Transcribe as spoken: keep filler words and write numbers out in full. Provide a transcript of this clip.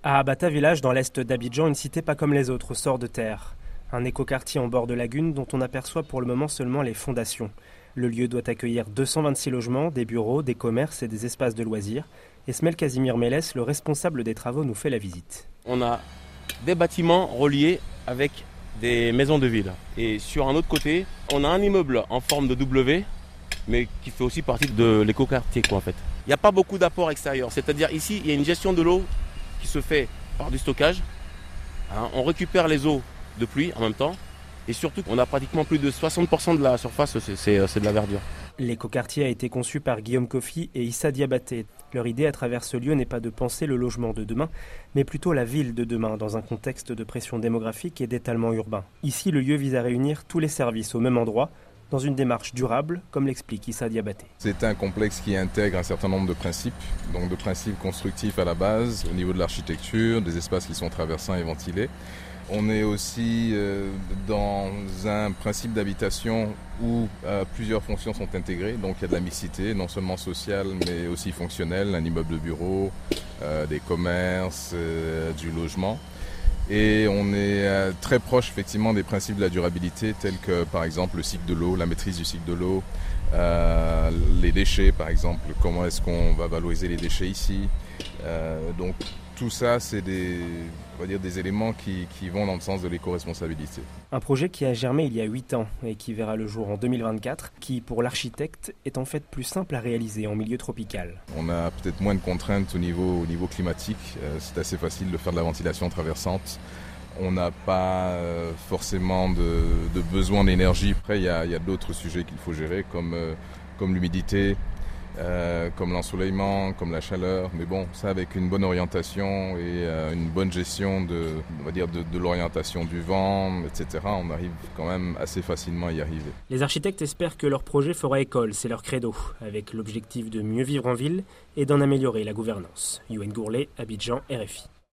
À Abata Village, dans l'est d'Abidjan, une cité pas comme les autres, au sort de terre. Un écoquartier en bord de lagune dont on aperçoit pour le moment seulement les fondations. Le lieu doit accueillir deux cent vingt-six logements, des bureaux, des commerces et des espaces de loisirs. Esmaël Casimir Mélès, le responsable des travaux, nous fait la visite. On a des bâtiments reliés avec des maisons de ville. Et sur un autre côté, on a un immeuble en forme de W, mais qui fait aussi partie de l'écoquartier, quoi, en fait. Il n'y a pas beaucoup d'apports extérieurs. C'est-à-dire ici, il y a une gestion de l'eau qui se fait par du stockage. Hein, on récupère les eaux de pluie en même temps. Et surtout, on a pratiquement plus de soixante pour cent de la surface, c'est, c'est, c'est de la verdure. L'écoquartier a été conçu par Guillaume Kofi et Issa Diabaté. Leur idée à travers ce lieu n'est pas de penser le logement de demain, mais plutôt la ville de demain, dans un contexte de pression démographique et d'étalement urbain. Ici, le lieu vise à réunir tous les services au même endroit, dans une démarche durable, comme l'explique Issa Diabaté. C'est un complexe qui intègre un certain nombre de principes, donc de principes constructifs à la base, au niveau de l'architecture, des espaces qui sont traversants et ventilés. On est aussi euh, dans un principe d'habitation où euh, plusieurs fonctions sont intégrées, donc il y a de la mixité, non seulement sociale mais aussi fonctionnelle, un immeuble de bureau, euh, des commerces, euh, du logement. Et on est euh, très proche effectivement des principes de la durabilité tels que par exemple le cycle de l'eau, la maîtrise du cycle de l'eau, euh, les déchets par exemple, comment est-ce qu'on va valoriser les déchets ici. Euh, donc tout ça c'est des, on va dire, des éléments qui, qui vont dans le sens de l'éco-responsabilité. Un projet qui a germé il y a huit ans et qui verra le jour en deux mille vingt-quatre, qui pour l'architecte est en fait plus simple à réaliser en milieu tropical. On a peut-être moins de contraintes au niveau, au niveau climatique, euh, c'est assez facile de faire de la ventilation traversante. On n'a pas euh, forcément de, de besoin d'énergie. Après, il y a, il y a d'autres sujets qu'il faut gérer comme, euh, comme l'humidité, Euh, comme l'ensoleillement, comme la chaleur, mais bon, ça avec une bonne orientation et euh, une bonne gestion de, on va dire de, de l'orientation du vent, et cetera, on arrive quand même assez facilement à y arriver. Les architectes espèrent que leur projet fera école, c'est leur credo, avec l'objectif de mieux vivre en ville et d'en améliorer la gouvernance. Yoann Gourlet, Abidjan, R F I.